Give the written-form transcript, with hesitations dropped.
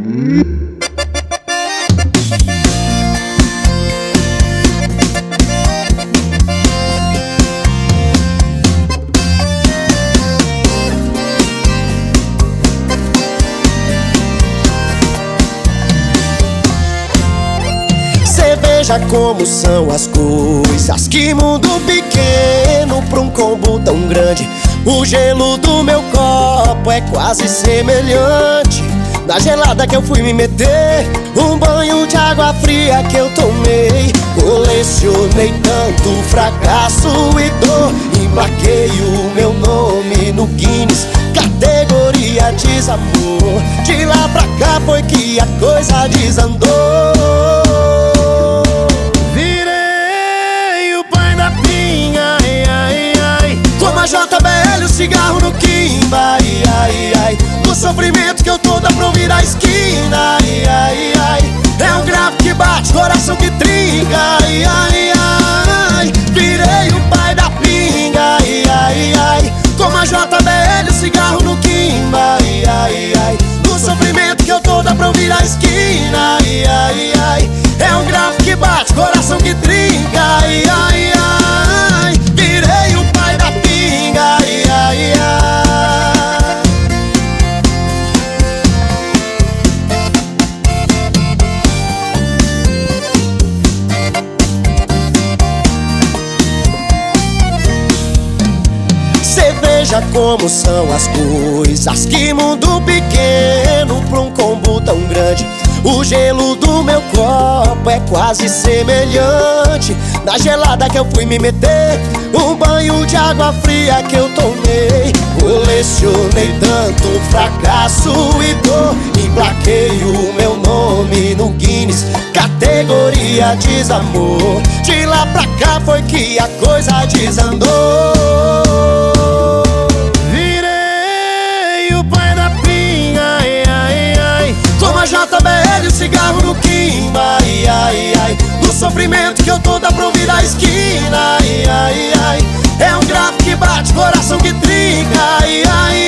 Veja como são as coisas, que mundo pequeno pra um combo tão grande. O gelo do meu copo é quase semelhante na gelada que eu fui me meter, um banho de água fria que eu tomei. Colecionei tanto fracasso e dor, emplaquei o meu nome no Guinness, categoria desamor. De lá pra cá foi que a coisa desandou. JBL, o cigarro no quimba, ai, ai, ai. O sofrimento que eu tô dá pra ouvir a esquina, ai, ai, ai. É um grave que bate, coração que trinca, ai, ai, ai. Virei o pai da pinga, ai, ai, ai. Como a JBL, o cigarro no quimba, ai, ai, ai. O sofrimento que eu tô dá pra ouvir a esquina, ai, ai, ai. É um grave que bate, coração que trinca, ai, ai, ai. Virei o pai da pinga, ai, ai, ai. Cê veja como são as coisas, que mundo pequeno pra um combo tão grande. O gelo do meu copo é quase semelhante na gelada que eu fui me meter, um banho de água fria que eu tomei. Colecionei tanto fracasso e dor, emplaquei o meu nome no Guinness, categoria desamor. De lá pra cá foi que a coisa desandou. JBL, o cigarro no quimba, ai, ai, ai. No sofrimento que eu tô dá pra ouvir a esquina, ai, ai, ai. É um grave que bate, coração que trinca, ai, ai,